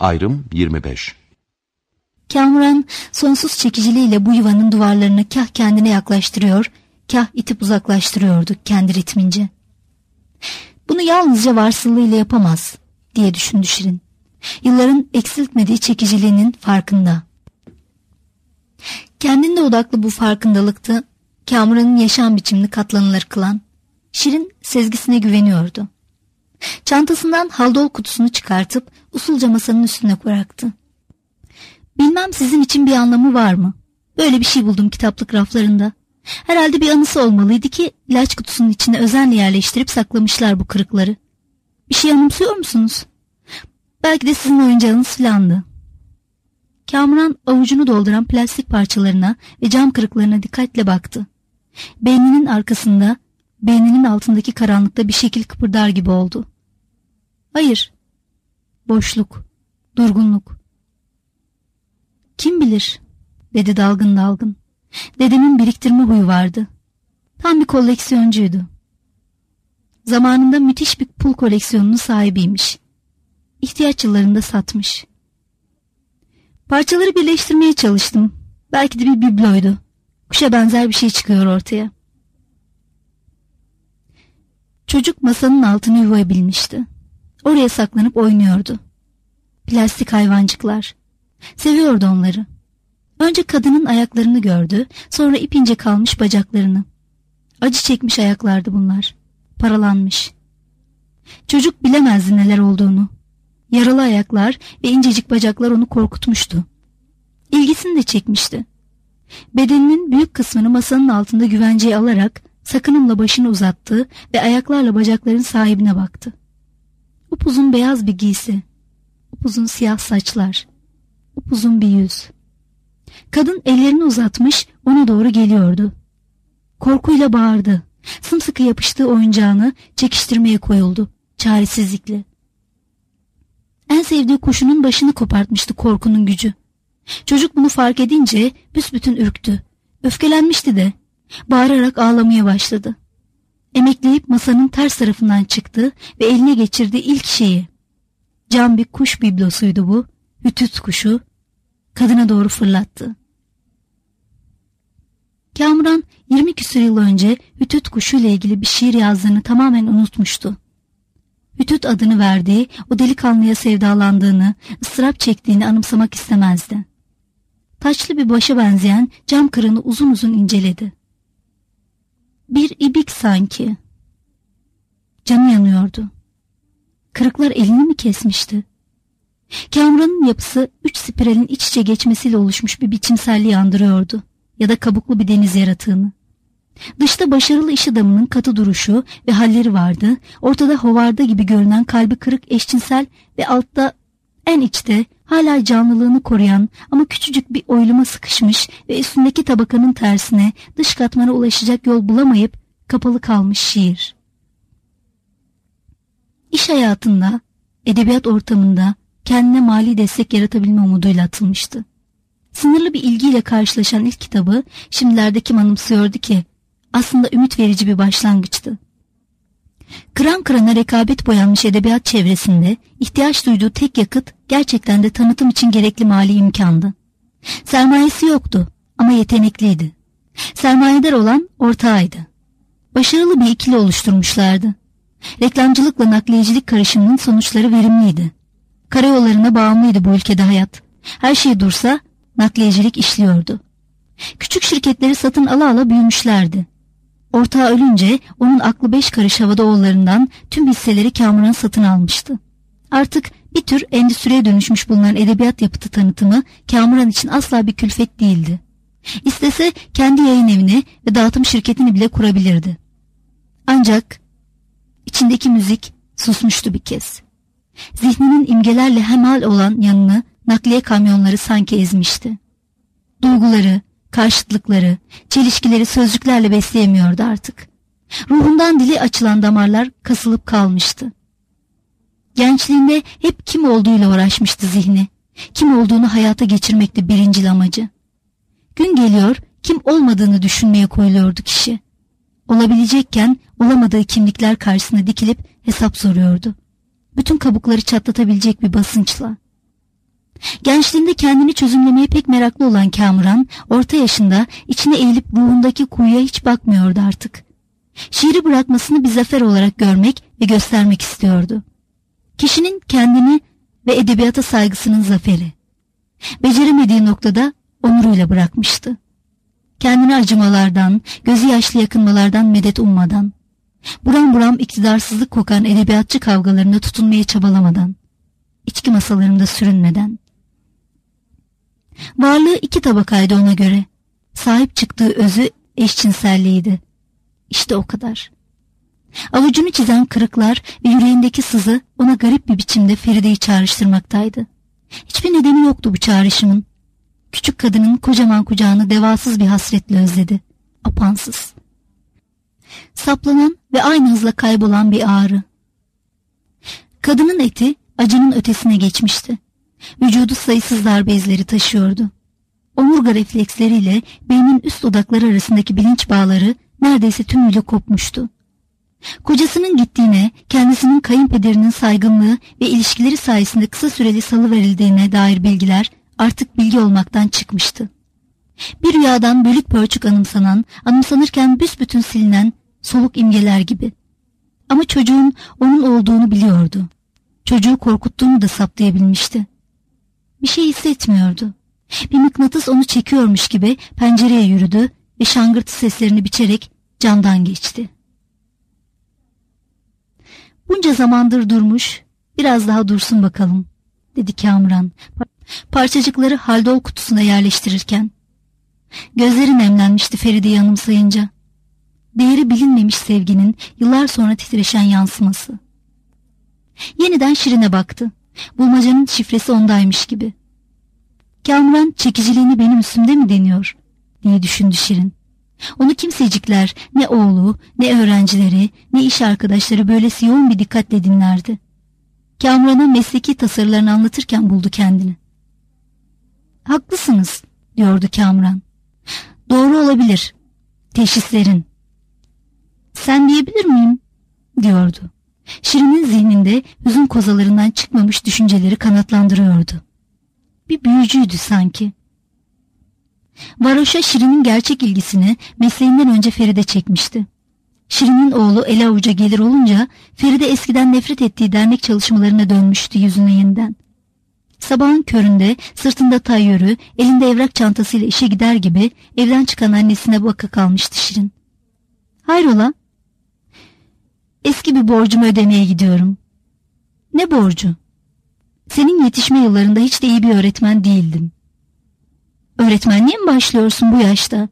Ayrım 25. Kamuran sonsuz çekiciliğiyle bu yuvanın duvarlarını kah kendine yaklaştırıyor, kah itip uzaklaştırıyordu kendi ritmince. Bunu yalnızca varsıllığıyla yapamaz diye düşündü Şirin. Yılların eksiltmediği çekiciliğinin farkında. Kendinde odaklı bu farkındalıktı Kamuran'ın yaşam biçimini katlanılır kılan. Şirin sezgisine güveniyordu. Çantasından haldol kutusunu çıkartıp usulca masanın üstüne bıraktı. Bilmem sizin için bir anlamı var mı? Böyle bir şey buldum kitaplık raflarında. Herhalde bir anısı olmalıydı ki ilaç kutusunun içine özenle yerleştirip saklamışlar bu kırıkları. Bir şey anımsıyor musunuz? Belki de sizin oyuncağınız filandı. Kamuran avucunu dolduran plastik parçalarına ve cam kırıklarına dikkatle baktı. Beyninin arkasında, beyninin altındaki karanlıkta bir şekil kıpırdar gibi oldu. Hayır. Boşluk, durgunluk. Kim bilir, dedi dalgın dalgın. Dedemin biriktirme huyu vardı. Tam bir koleksiyoncuydu. Zamanında müthiş bir pul koleksiyonunun sahibiymiş. İhtiyaç yıllarında satmış. Parçaları birleştirmeye çalıştım. Belki de bir bibloydu. Kuşa benzer bir şey çıkıyor ortaya. Çocuk masanın altını yuvayabilmişti. Oraya saklanıp oynuyordu. Plastik hayvancıklar. Seviyordu onları. Önce kadının ayaklarını gördü, sonra ipince kalmış bacaklarını. Acı çekmiş ayaklardı bunlar. Paralanmış. Çocuk bilemezdi neler olduğunu. Yaralı ayaklar ve incecik bacaklar onu korkutmuştu. İlgisini de çekmişti. Bedeninin büyük kısmını masanın altında güvenceye alarak sakınımla başını uzattı ve ayaklarla bacakların sahibine baktı. Upuzun beyaz bir giysi, upuzun siyah saçlar, upuzun bir yüz. Kadın ellerini uzatmış ona doğru geliyordu. Korkuyla bağırdı. Sımsıkı yapıştığı oyuncağını çekiştirmeye koyuldu çaresizlikle. En sevdiği kuşunun başını kopartmıştı korkunun gücü. Çocuk bunu fark edince büsbütün ürktü. Öfkelenmişti de. Bağırarak ağlamaya başladı. Emekleyip masanın ters tarafından çıktı ve eline geçirdiği ilk şeyi. Cam bir kuş biblosuydu bu. Hütüt kuşu. Kadına doğru fırlattı. Kamuran 20 küsur yıl önce Hütüt kuşu ile ilgili bir şiir yazdığını tamamen unutmuştu. Hütüt adını verdiği o delikanlıya sevdalandığını, ıstırap çektiğini anımsamak istemezdi. Taçlı bir başa benzeyen cam kırığını uzun uzun inceledi. Bir ibik sanki. Canı yanıyordu. Kırıklar elini mi kesmişti? Kamuran'ın yapısı 3 spiralin iç içe geçmesiyle oluşmuş bir biçimselliği andırıyordu. Ya da kabuklu bir deniz yaratığını. Dışta başarılı iş adamının katı duruşu ve halleri vardı. Ortada hovarda gibi görünen kalbi kırık eşcinsel ve altta en içte hala canlılığını koruyan ama küçücük bir oyluma sıkışmış ve üstündeki tabakanın tersine dış katmana ulaşacak yol bulamayıp kapalı kalmış şiir. İş hayatında, edebiyat ortamında kendine mali destek yaratabilme umuduyla atılmıştı. Sınırlı bir ilgiyle karşılaşan ilk kitabı şimdilerde kim anımsıyordu ki aslında ümit verici bir başlangıçtı. Kıran kırana rekabet boyanmış edebiyat çevresinde ihtiyaç duyduğu tek yakıt gerçekten de tanıtım için gerekli mali imkandı. Sermayesi yoktu ama yetenekliydi. Sermayedar olan ortağıydı. Başarılı bir ikili oluşturmuşlardı. Reklamcılıkla nakliyecilik karışımının sonuçları verimliydi. Karayollarına bağımlıydı bu ülkede hayat. Her şey dursa nakliyecilik işliyordu. Küçük şirketleri satın ala ala büyümüşlerdi. Ortağı ölünce onun aklı 5 karış havada oğullarından tüm hisseleri Kamuran satın almıştı. Artık bir tür endüstriye dönüşmüş bulunan edebiyat yapıtı tanıtımı Kamuran için asla bir külfet değildi. İstese kendi yayın evini ve dağıtım şirketini bile kurabilirdi. Ancak içindeki müzik susmuştu bir kez. Zihninin imgelerle hemhal olan yanını nakliye kamyonları sanki ezmişti. Duyguları, karşıtlıkları, çelişkileri sözcüklerle besleyemiyordu artık. Ruhundan dili açılan damarlar kasılıp kalmıştı. Gençliğinde hep kim olduğuyla uğraşmıştı zihni. Kim olduğunu hayata geçirmekti birincil amacı. Gün geliyor, kim olmadığını düşünmeye koyuluyordu kişi. Olabilecekken olamadığı kimlikler karşısına dikilip hesap soruyordu. Bütün kabukları çatlatabilecek bir basınçla. Gençliğinde kendini çözümlemeye pek meraklı olan Kamuran, orta yaşında içine eğilip ruhundaki kuyuya hiç bakmıyordu artık. Şiiri bırakmasını bir zafer olarak görmek ve göstermek istiyordu. Kişinin kendini ve edebiyata saygısının zaferi. Beceremediği noktada onuruyla bırakmıştı. Kendini acımalardan, gözü yaşlı yakınmalardan medet ummadan, buram buram iktidarsızlık kokan edebiyatçı kavgalarına tutunmaya çabalamadan, içki masalarında sürünmeden. Varlığı iki tabakaydı ona göre. Sahip çıktığı özü eşcinselliğiydi. İşte o kadar. Avucunu çizen kırıklar ve yüreğindeki sızı ona garip bir biçimde Feride'yi çağrıştırmaktaydı. Hiçbir nedeni yoktu bu çağrışımın. Küçük kadının kocaman kucağını devasız bir hasretle özledi. Apansız. Saplanan ve aynı hızla kaybolan bir ağrı. Kadının eti acının ötesine geçmişti. Vücudu sayısız darbe izleri taşıyordu. Omurga refleksleriyle beynin üst dudakları arasındaki bilinç bağları neredeyse tümüyle kopmuştu. Kocasının gittiğine, kendisinin kayınpederinin saygınlığı ve ilişkileri sayesinde kısa süreli salıverildiğine dair bilgiler artık bilgi olmaktan çıkmıştı. Bir rüyadan bölük pörçük anımsanırken büsbütün silinen soluk imgeler gibi. Ama çocuğun onun olduğunu biliyordu. Çocuğu korkuttuğunu da saptayabilmişti. Bir şey hissetmiyordu. Bir mıknatıs onu çekiyormuş gibi pencereye yürüdü ve şangırtı seslerini biçerek camdan geçti. Bunca zamandır durmuş, biraz daha dursun bakalım, dedi Kamuran, parçacıkları haldol kutusuna yerleştirirken. Gözleri nemlenmişti Feride'yi anımsayınca. Değeri bilinmemiş sevginin yıllar sonra titreşen yansıması. Yeniden Şirin'e baktı. Bulmacanın şifresi ondaymış gibi. Kamuran çekiciliğini benim üstümde mi deniyor diye düşündü Şirin. Onu kimsecikler, ne oğlu, ne öğrencileri, ne iş arkadaşları böylesi yoğun bir dikkatle dinlerdi. Kamuran'a mesleki tasarılarını anlatırken buldu kendini. Haklısınız, diyordu Kamuran. Doğru olabilir. Teşhislerin. Sen diyebilir miyim? Diyordu. Şirin'in zihninde hüzün kozalarından çıkmamış düşünceleri kanatlandırıyordu. Bir büyücüydü sanki. Varoş'a Şirin'in gerçek ilgisini mesleğinden önce Feride çekmişti. Şirin'in oğlu ele avuca gelir olunca Feride eskiden nefret ettiği dernek çalışmalarına dönmüştü yüzüne yeniden. Sabahın köründe sırtında tayyörü, elinde evrak çantasıyla işe gider gibi evden çıkan annesine baka kalmıştı Şirin. Hayrola? Eski bir borcumu ödemeye gidiyorum. Ne borcu? Senin yetişme yıllarında hiç de iyi bir öğretmen değildim. Öğretmenliğe mi başlıyorsun bu yaşta?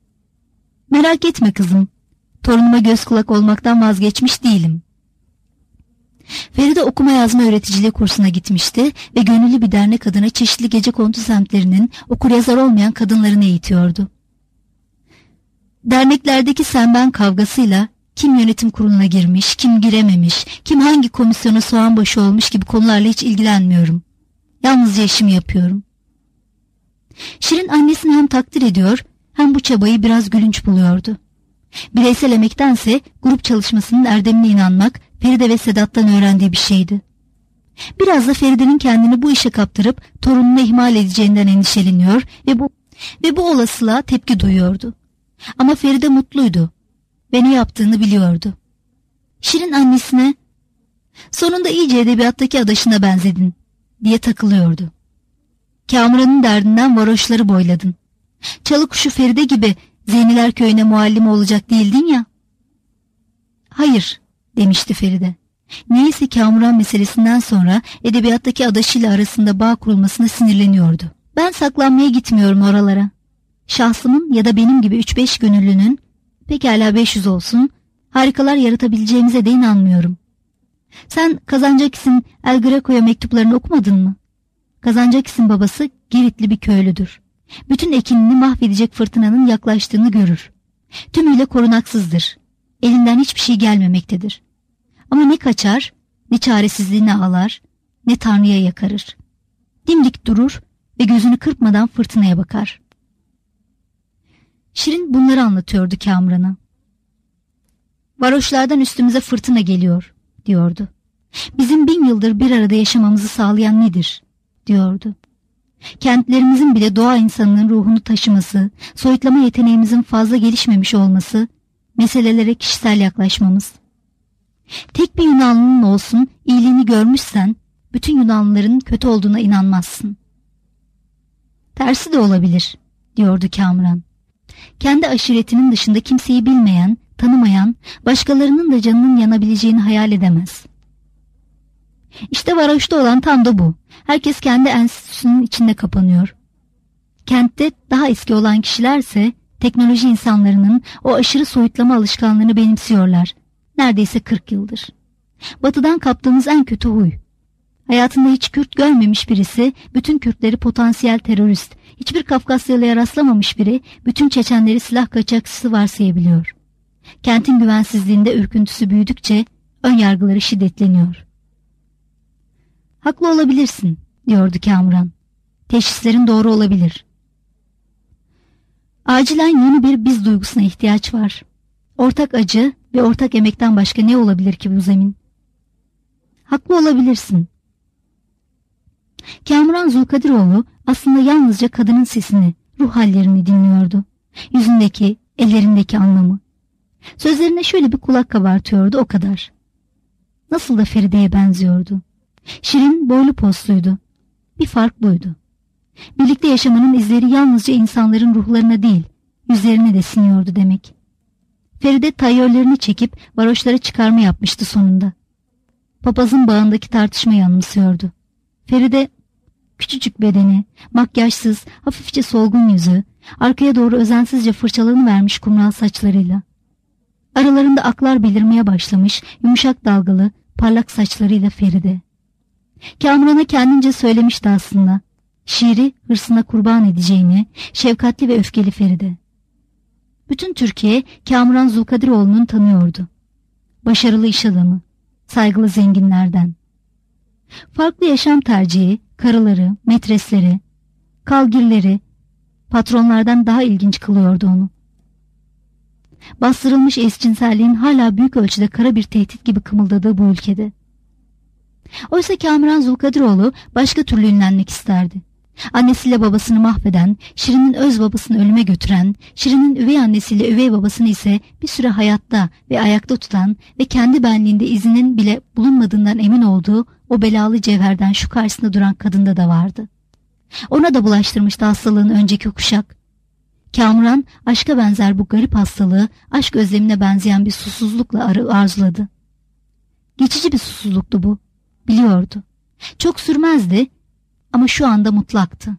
Merak etme kızım. Torunuma göz kulak olmaktan vazgeçmiş değilim. Feride okuma yazma öğreticiliği kursuna gitmişti ve gönüllü bir dernek adına çeşitli gecekondu semtlerinin okuryazar olmayan kadınlarını eğitiyordu. Derneklerdeki sen ben kavgasıyla kim yönetim kuruluna girmiş, kim girememiş, kim hangi komisyona soğan başı olmuş gibi konularla hiç ilgilenmiyorum. Yalnızca işimi yapıyorum. Şirin annesini hem takdir ediyor hem bu çabayı biraz gülünç buluyordu. Bireysel emektense grup çalışmasının erdemine inanmak Feride ve Sedat'tan öğrendiği bir şeydi. Biraz da Feride'nin kendini bu işe kaptırıp torununu ihmal edeceğinden endişeleniyor ve bu olasılığa tepki duyuyordu. Ama Feride mutluydu ve ne yaptığını biliyordu. Şirin annesine sonunda iyice edebiyattaki adaşına benzedin diye takılıyordu. Kamuran'ın derdinden varoşları boyladın. Çalıkuşu Feride gibi Zeyniler köyüne muallim olacak değildin ya. Hayır, demişti Feride. Neyse Kamuran meselesinden sonra edebiyattaki adaşıyla arasında bağ kurulmasına sinirleniyordu. Ben saklanmaya gitmiyorum oralara. Şahsımın ya da benim gibi 3-5 gönüllünün, pekala 500 olsun, harikalar yaratabileceğimize de inanmıyorum. Sen Kazancakis'in El Greco'ya mektuplarını okumadın mı? Kazancakis'in babası Giritli bir köylüdür. Bütün ekinini mahvedecek fırtınanın yaklaştığını görür. Tümüyle korunaksızdır. Elinden hiçbir şey gelmemektedir. Ama ne kaçar, ne çaresizliğine ağlar, ne Tanrı'ya yakarır. Dimdik durur ve gözünü kırpmadan fırtınaya bakar. Şirin bunları anlatıyordu Kamuran'a. Varoşlardan üstümüze fırtına geliyor, diyordu. Bizim 1000 yıldır bir arada yaşamamızı sağlayan nedir, diyordu. Kentlerimizin bile doğa insanının ruhunu taşıması, soyutlama yeteneğimizin fazla gelişmemiş olması, meselelere kişisel yaklaşmamız. Tek bir Yunanlının olsun iyiliğini görmüşsen, bütün Yunanlıların kötü olduğuna inanmazsın. Tersi de olabilir, diyordu Kamuran. Kendi aşiretinin dışında kimseyi bilmeyen, tanımayan, başkalarının da canının yanabileceğini hayal edemez. İşte varoşta olan tam da bu. Herkes kendi enstitüsünün içinde kapanıyor. Kentte daha eski olan kişilerse teknoloji insanlarının o aşırı soyutlama alışkanlığını benimsiyorlar. Neredeyse 40 yıldır. Batıdan kaptığımız en kötü huy. Hayatında hiç Kürt görmemiş birisi bütün Kürtleri potansiyel terörist, hiçbir Kafkasyalı'ya rastlamamış biri bütün Çeçenleri silah kaçakçısı varsayabiliyor. Kentin güvensizliğinde ürküntüsü büyüdükçe ön yargıları şiddetleniyor. Haklı olabilirsin, diyordu Kamuran. Teşhislerin doğru olabilir. Acilen yeni bir biz duygusuna ihtiyaç var. Ortak acı ve ortak emekten başka ne olabilir ki bu zemin? Haklı olabilirsin. Kamuran Zulkadiroğlu aslında yalnızca kadının sesini, ruh hallerini dinliyordu. Yüzündeki, ellerindeki anlamı. Sözlerine şöyle bir kulak kabartıyordu, o kadar. Nasıl da Feride'ye benziyordu. Şirin boylu posluydu. Bir fark buydu. Birlikte yaşamanın izleri yalnızca insanların ruhlarına değil, yüzlerine de siniyordu demek. Feride tayyörlerini çekip varoşlara çıkarma yapmıştı sonunda. Papazın bağındaki tartışmayı anımsıyordu. Feride, küçücük bedeni, makyajsız, hafifçe solgun yüzü, arkaya doğru özensizce fırçalanıvermiş kumral saçlarıyla. Aralarında aklar belirmeye başlamış, yumuşak dalgalı, parlak saçlarıyla Feride. Kamuran'a kendince söylemişti aslında. Şiiri hırsına kurban edeceğini, şefkatli ve öfkeli Feride. Bütün Türkiye Kamuran Zulkadiroğlu'nu tanıyordu. Başarılı iş adamı, saygılı zenginlerden. Farklı yaşam tercihi, karıları, metresleri, kalgirleri, patronlardan daha ilginç kılıyordu onu. Bastırılmış eşcinselliğin hala büyük ölçüde kara bir tehdit gibi kımıldadığı bu ülkede. Oysa Kamuran Zulkadiroğlu başka türlü ünlenmek isterdi. Annesiyle babasını mahveden, Şirin'in öz babasını ölüme götüren, Şirin'in üvey annesiyle üvey babasını ise bir süre hayatta ve ayakta tutan ve kendi benliğinde izinin bile bulunmadığından emin olduğu o belalı cevherden şu karşısında duran kadında da vardı. Ona da bulaştırmıştı hastalığın önceki kuşak. Kamuran aşka benzer bu garip hastalığı aşk özlemine benzeyen bir susuzlukla arzuladı. Geçici bir susuzluktu bu, biliyordu. Çok sürmezdi ama şu anda mutlaktı.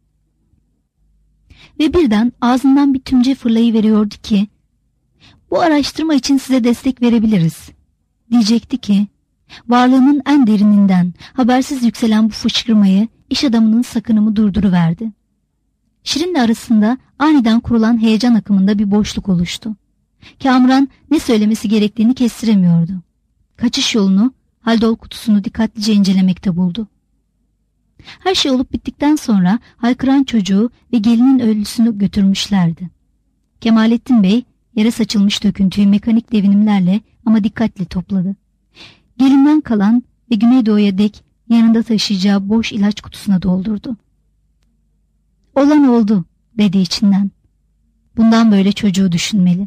Ve birden ağzından bir tümce fırlayıveriyordu ki, bu araştırma için size destek verebiliriz. Diyecekti ki, varlığının en derininden habersiz yükselen bu fışkırmayı iş adamının sakınımı durduruverdi. Şirin'le arasında aniden kurulan heyecan akımında bir boşluk oluştu. Kamuran ne söylemesi gerektiğini kestiremiyordu. Kaçış yolunu, haldol kutusunu dikkatlice incelemekte buldu. Her şey olup bittikten sonra haykıran çocuğu ve gelinin ölüsünü götürmüşlerdi. Kemalettin Bey yere saçılmış döküntüyü mekanik devinimlerle ama dikkatli topladı. Gelinden kalan ve Güneydoğu'ya dek yanında taşıyacağı boş ilaç kutusuna doldurdu. Olan oldu, dedi içinden. Bundan böyle çocuğu düşünmeli.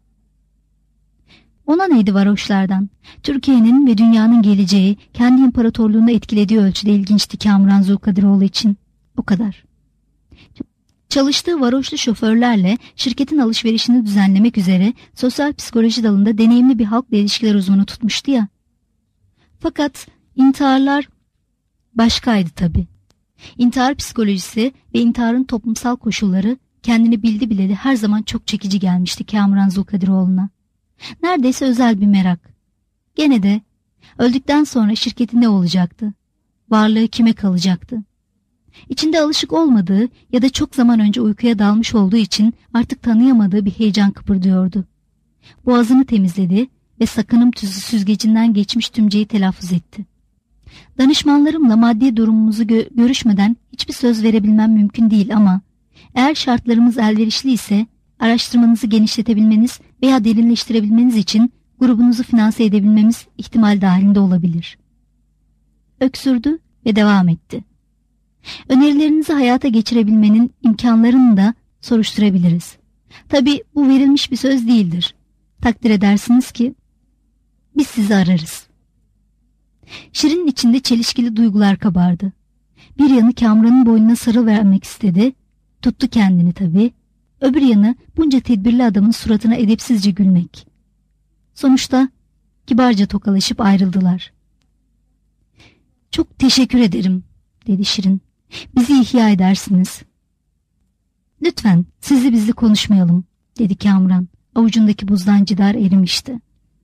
Ona neydi varoşlardan? Türkiye'nin ve dünyanın geleceği kendi imparatorluğunu etkilediği ölçüde ilginçti Kamuran Zulkadiroğlu için. O kadar. Çalıştığı varoşlu şoförlerle şirketin alışverişini düzenlemek üzere sosyal psikoloji dalında deneyimli bir halkla ilişkiler uzmanı tutmuştu ya. Fakat intiharlar başkaydı tabii. İntihar psikolojisi ve intiharın toplumsal koşulları kendini bildi bileli her zaman çok çekici gelmişti Kamuran Zulkadiroğlu'na. Neredeyse özel bir merak. Gene de öldükten sonra şirketi ne olacaktı? Varlığı kime kalacaktı? İçinde alışık olmadığı ya da çok zaman önce uykuya dalmış olduğu için artık tanıyamadığı bir heyecan kıpırdıyordu. Boğazını temizledi ve sakınım tüzü süzgecinden geçmiş tümceyi telaffuz etti. Danışmanlarımla maddi durumumuzu görüşmeden hiçbir söz verebilmem mümkün değil ama eğer şartlarımız elverişli ise araştırmanızı genişletebilmeniz veya derinleştirebilmeniz için grubunuzu finanse edebilmemiz ihtimal dahilinde olabilir. Öksürdü ve devam etti. Önerilerinizi hayata geçirebilmenin imkanlarını da soruşturabiliriz. Tabii bu verilmiş bir söz değildir. Takdir edersiniz ki biz sizi ararız. Şirin'in içinde çelişkili duygular kabardı. Bir yanı Kamran'ın boynuna sarılıvermek istedi. Tuttu kendini tabii. Öbür yanı bunca tedbirli adamın suratına edepsizce gülmek. Sonuçta kibarca tokalaşıp ayrıldılar. "Çok teşekkür ederim," dedi Şirin. "Bizi ihya edersiniz." "Lütfen sizli bizli konuşmayalım," dedi Kamran. Avucundaki buzdan cidar erimişti.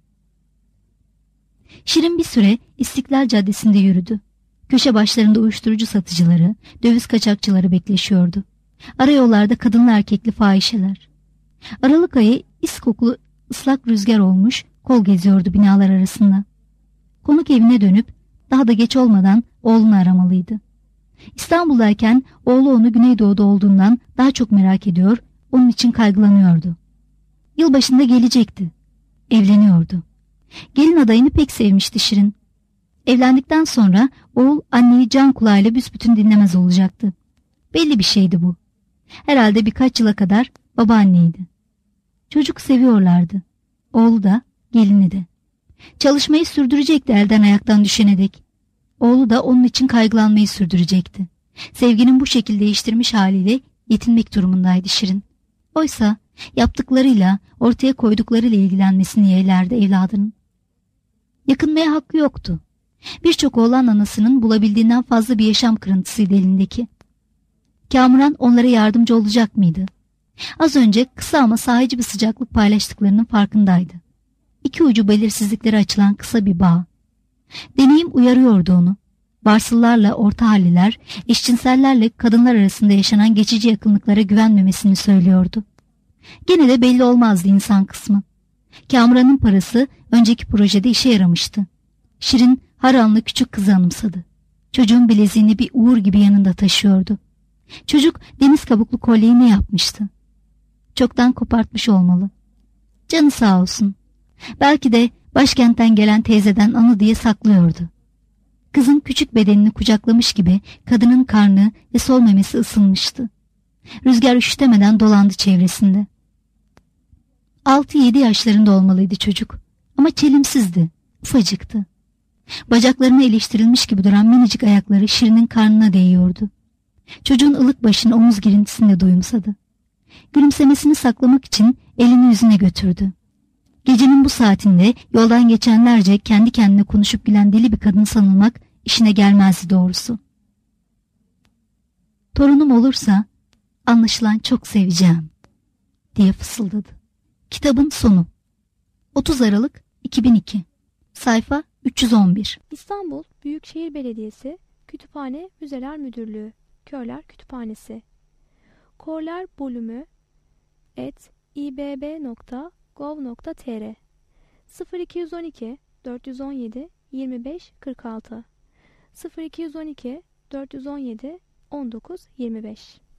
Şirin bir süre İstiklal Caddesi'nde yürüdü. Köşe başlarında uyuşturucu satıcıları, döviz kaçakçıları bekleşiyordu. Arayollarda kadınlı erkekli fahişeler. Aralık ayı is kokulu ıslak rüzgar olmuş, kol geziyordu binalar arasında. Konuk evine dönüp daha da geç olmadan oğlunu aramalıydı. İstanbul'dayken oğlu onu Güneydoğu'da olduğundan daha çok merak ediyor, onun için kaygılanıyordu. Yılbaşında gelecekti. Evleniyordu. Gelin adayını pek sevmişti Şirin. Evlendikten sonra oğul anneyi can kulağıyla büsbütün dinlemez olacaktı. Belli bir şeydi bu. Herhalde birkaç yıla kadar babaanneydi. Çocuk seviyorlardı. Oğlu da, gelini de. Çalışmayı sürdürecekti elden ayaktan düşene dek. Oğlu da onun için kaygılanmayı sürdürecekti. Sevginin bu şekil değiştirmiş haliyle yetinmek durumundaydı Şirin. Oysa yaptıklarıyla, ortaya koyduklarıyla ilgilenmesini yeğlerdi evladının. Yakınmaya hakkı yoktu. Birçok oğlan anasının bulabildiğinden fazla bir yaşam kırıntısıydı elindeki. Kamuran onlara yardımcı olacak mıydı? Az önce kısa ama sahici bir sıcaklık paylaştıklarının farkındaydı. İki ucu belirsizliklere açılan kısa bir bağ. Deneyim uyarıyordu onu. Varsıllarla orta halliler, eşcinsellerle kadınlar arasında yaşanan geçici yakınlıklara güvenmemesini söylüyordu. Gene de belli olmazdı insan kısmı. Kamuran'ın parası önceki projede işe yaramıştı. Şirin Haranlı küçük kızı anımsadı. Çocuğun bileziğini bir uğur gibi yanında taşıyordu. Çocuk deniz kabuklu kolyeyi ne yapmıştı? Çoktan kopartmış olmalı. Canı sağ olsun. Belki de başkentten gelen teyzeden anı diye saklıyordu. Kızın küçük bedenini kucaklamış gibi kadının karnı ve sol memesi ısınmıştı. Rüzgar üşütemeden dolandı çevresinde. 6-7 yaşlarında olmalıydı çocuk. Ama çelimsizdi, ufacıktı. Bacaklarına iliştirilmiş gibi duran minicik ayakları Şirin'in karnına değiyordu. Çocuğun ılık başını omuz girintisinde duyumsadı. Gülümsemesini saklamak için elini yüzüne götürdü. Gecenin bu saatinde yoldan geçenlerce kendi kendine konuşup gülen deli bir kadın sanılmak işine gelmezdi doğrusu. "Torunum olursa anlaşılan çok seveceğim," diye fısıldadı. Kitabın sonu. 30 Aralık 2002. Sayfa 311. İstanbul Büyükşehir Belediyesi Kütüphane Müzeler Müdürlüğü Körler Kütüphanesi Korler bölümü ibb.gov.tr 0212 417 25 46 0212 417 19 25